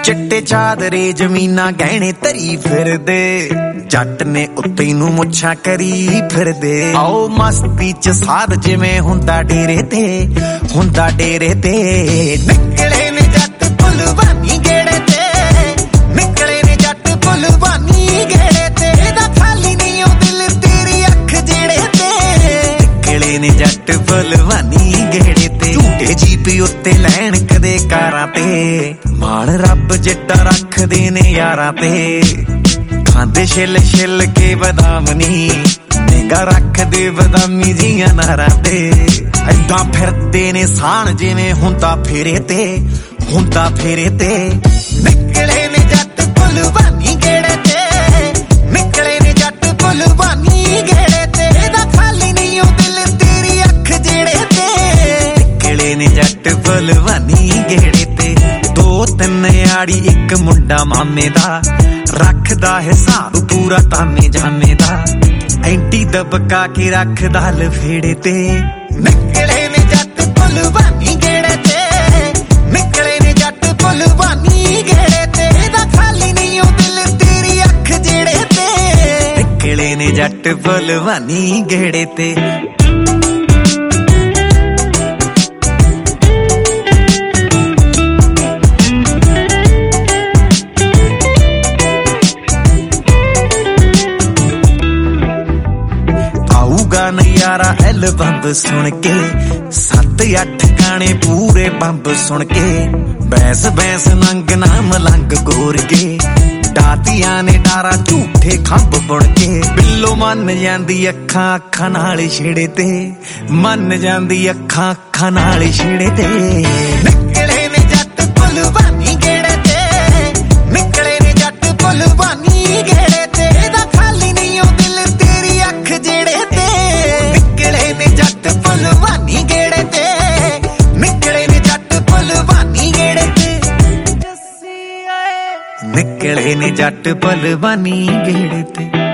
चिट्टे चादरे जमीना गहने तरी फिरदे जट ने उत्ते नूं मुछां करी फिरदे आओ मस्ती च साध जिवें हुंदा डेरे ते निकले ने जट पुलवानी गेड़े ते निकले ने जट पुलवानी गेड़े ते दा खाली नहीं ओ दिल तेरी अख जेड़े ते निकले ने जट पुलवानी गेड़े ते झूठे जीपी उत्ते लैण कदे कारां ते माण रब जिड्डा रखदे ने यारां ते खांदे छिल छिल के बदाम नी निगा रखदे बदामी जियां नारां ते ऐदां फिरदे ने साण जिवें हुंदा फेरे ते निकले ने जट पुलवानी गेड़े ते निकले ने जट पुलवानी गेड़े ते दा खाली नहीं ओ दिल तेरी अख जेड़े ते निकले ने जट पुलवानी गेड़े ते दो तिन आड़ी एक मुंडा मामे दा रखदा हिसाब पूरा तामे जामे दा एंटी दबका के रखदा लफेड़े ते निकले ने जट पुलवानी गेड़े ते निकले ने जट पुलवानी गेड़े ते दा खाली नहीं ओ दिल तेरी अख जेड़े ते निकले ने जट पुलवानी गेड़े ते नयारा एल बंब सुन के 7-8 गाने पूरे बंब सुन के बैंस नंग ना मलंग गोर के डातियां ने डारा झूठे खंब बुन के बिल्लो मन जांदी अखां नाल छेड़े ते मन जांदी अखां नाल छेड़े ते निकले ने जट पुलवानी गेड़े ते निकले ने जट पुलवानी गेड़े ते दा खाली नहीं ओ दिल तेरी अख जेड़े ते निकले ने जट पुलवानी गेड़े ते निकले ने जट पुलवानी गेड़े ते निकले ने जट पुलवानी गेड़े ते